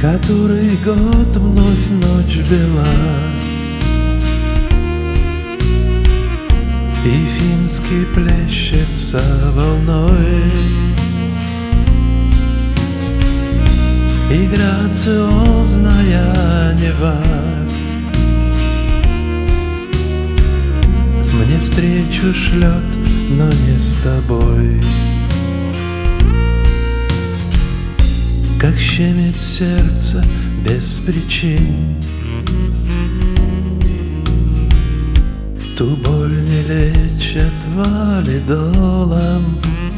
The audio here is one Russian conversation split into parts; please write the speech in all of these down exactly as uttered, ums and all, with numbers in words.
Который год вновь ночь бела, и финский плещется волной, и грациозная Нева мне встречу шлет, но не с тобой. Как щемит сердце без причин, ту боль не лечат валидолом.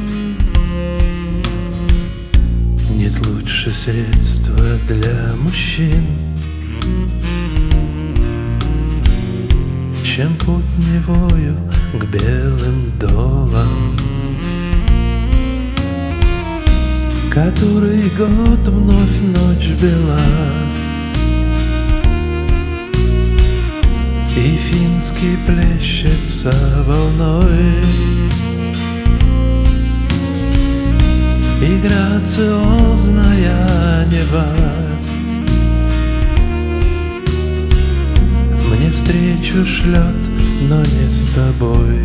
Нет лучше средства для мужчин, чем путь Невою к белым долам. Который год вновь ночь бела, и финский плещется волной, и грациозная Нева мне встречу шлет, но не с тобой.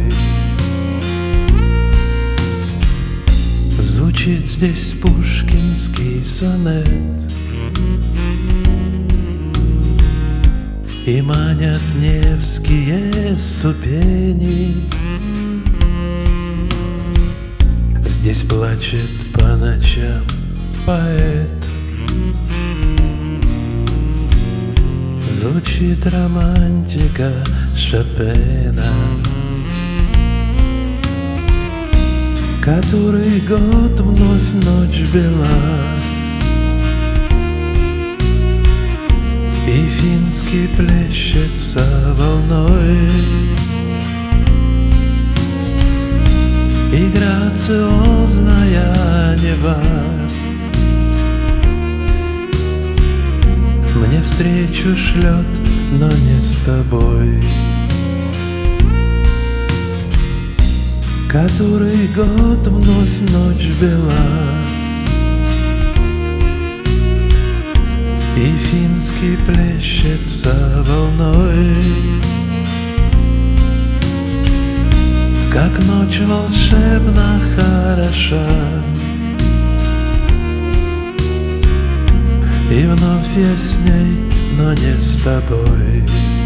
Звучит здесь пушкинский сонет, и манят невские ступени. Здесь плачет по ночам поэт, звучит романтика Шопена. Который год вновь ночь бела, и финский плещется волной, и грациозная Нева мне встречу шлет, но не с тобой. Который год вновь ночь бела, и финский плещется волной, как ночь волшебно хороша, и вновь я с ней, но не с тобой.